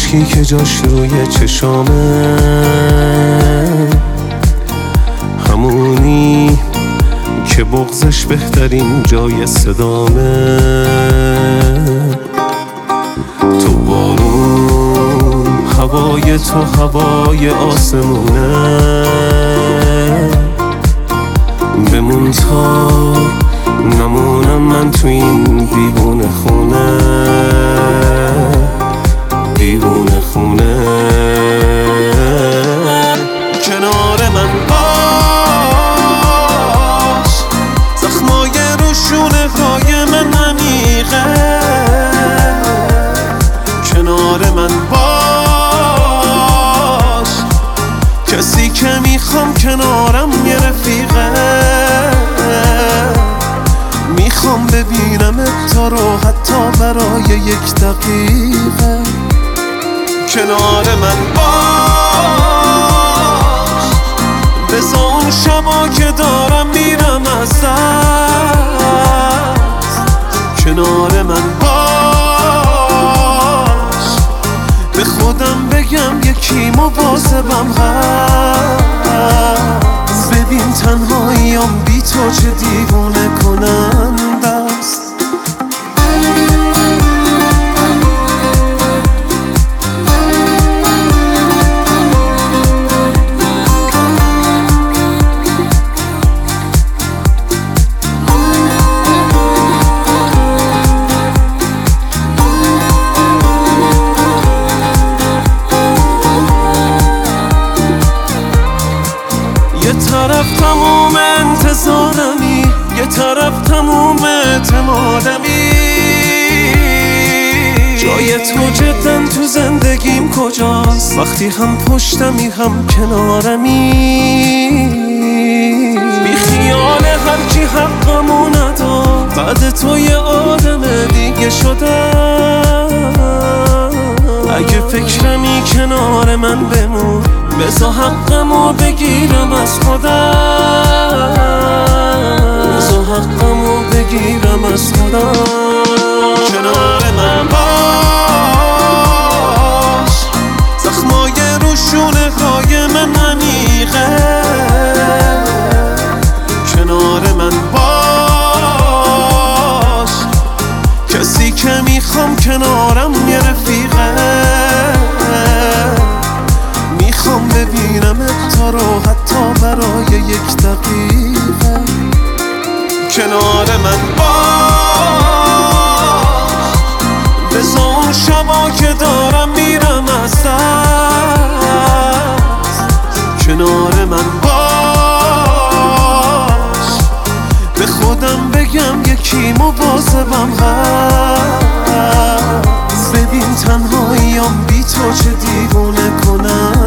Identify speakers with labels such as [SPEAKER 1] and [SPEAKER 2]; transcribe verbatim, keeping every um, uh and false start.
[SPEAKER 1] اشکی که جاش روی چشامه، همونی که بغضش بهترین جای صدامه. تو بارون، هوای تو هوای آسمونه، بمون تا نمونم من تو این بیبونه خونه، بیبونه خونه. کنار من باش، زخمای رو شونه های من عمیقه. کنار من باش، کسی که میخوام کنارم یه رفیقه. میخوام ببینمت تو رو حتی برای یک دقیقه. کنار من باش، بذار اون شبا که دارم میرم از دست. کنار من باش، به خودم بگم یکی مواظبم هست. ببین تنهاییام بی تو چه دیوونه کننده است. یه طرف تموم انتظارمی، یه طرف تموم اعتمادمی. جای تو جدن تو زندگیم کجاست؟ وقتی هم پشتمی هم کنارمی. بی خیال هر کی حقمو نداد، بعد تو یه آدم دیگه شدم. اگه فکرمی کنار من بمون، بذار حقمو بگیرم از خودم. بذار حقمو بگیرم از خودم. کنار من باش، زخمای رو شونه های من عمیقه. کنار من باش، کسی که میخوام کنارم یه رفیقه. میخوام ببینمت تو رو حتی برای یک دقیقه. کنار من باش، بذار اون شبا که دارم میرم از دست. کنار من باش، به خودم بگم یکی مواظبم هست. ببین تنهاییام بی تو چه دیوونه کنم.